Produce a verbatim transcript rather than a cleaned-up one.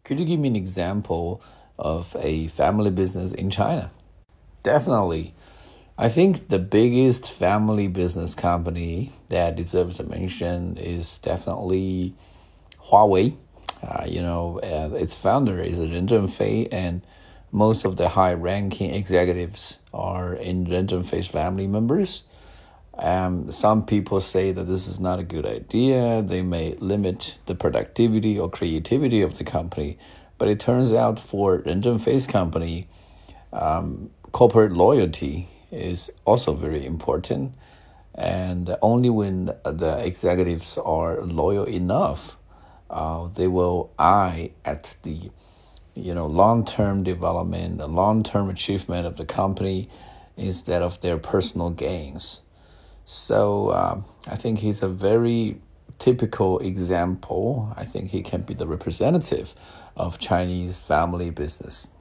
Could you give me an example of a family business in China? Definitely. I think the biggest family business company that deserves a mention is definitely Huawei. Uh, you know, uh, its founder is Ren Zhengfei, and most of the high-ranking executives are in Ren Zhengfei's family members. Um, some people say that this is not a good idea. They may limit the productivity or creativity of the company. But it turns out for Ren Zhengfei's company, um, corporate loyalty is also very important. And only when the executives are loyal enough, uh, they will eye at the you know long-term development, the long-term achievement of the company instead of their personal gains. So um, I think he's a very typical example. I think he can be the representative of Chinese family business.